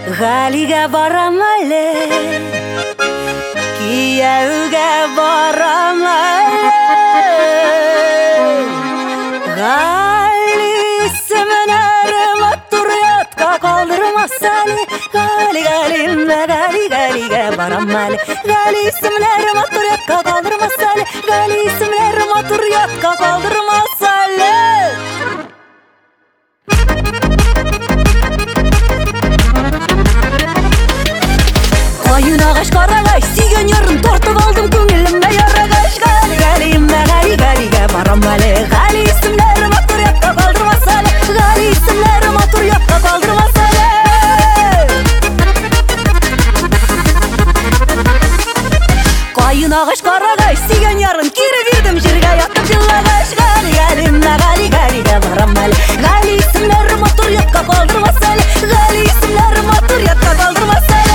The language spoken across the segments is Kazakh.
Galiga baram әле, кияүгә барам әле. Гали исемнәре матур ятка калдырмас әле. Гали, галимә, гали, галигә барам әле. Гали исемнәре матур ятка калдырмас әле. Гали исемнәре матур ятка калдырмас әле. Кайын ағаш қарағай, сүйген ярын тартып алдым көңілімді ярағаш. Гали, галимә, гали, галигә барам әле. Гали исемнәре матур ятка калдырмас әле. Гали исемнәре матур ятка калдырмас әле. Кайын ағаш қарағай, сүйген ярын кире бирдим җиргә ятып җыллагаш. Гали, галимә, гали, галигә барам әле. Гали исемнәре матур ятка калдырмас әле. Гали исемнәре матур ятка калдырмас әле.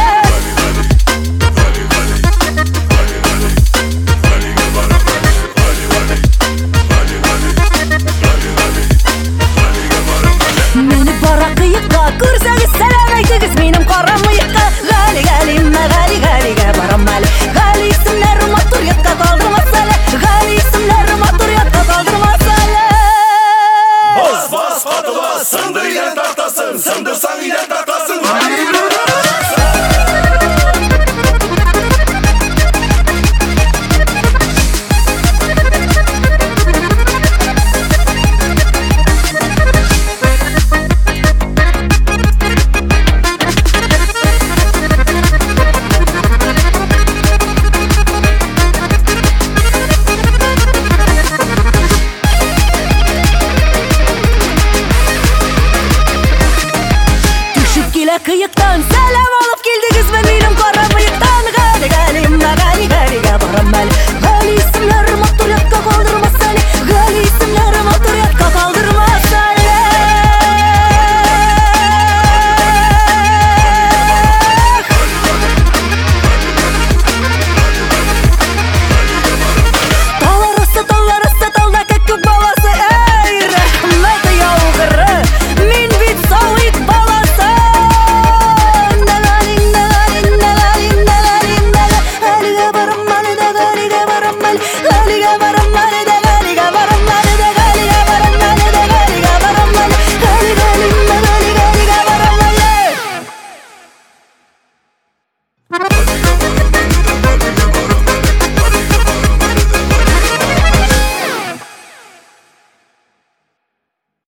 Күрсәгез сәлам әйтегез минем кара мыекка. Гали, галимә, гали, галигә барам әле. Гали исемнәре матур ятка калдырмас әле. Гали исемнәре матур ятка калдырмас әле. Бас, бас, каты бас, сындыр илән тартасын, сындырсаң илән тартасын. Кыйыктан сәлам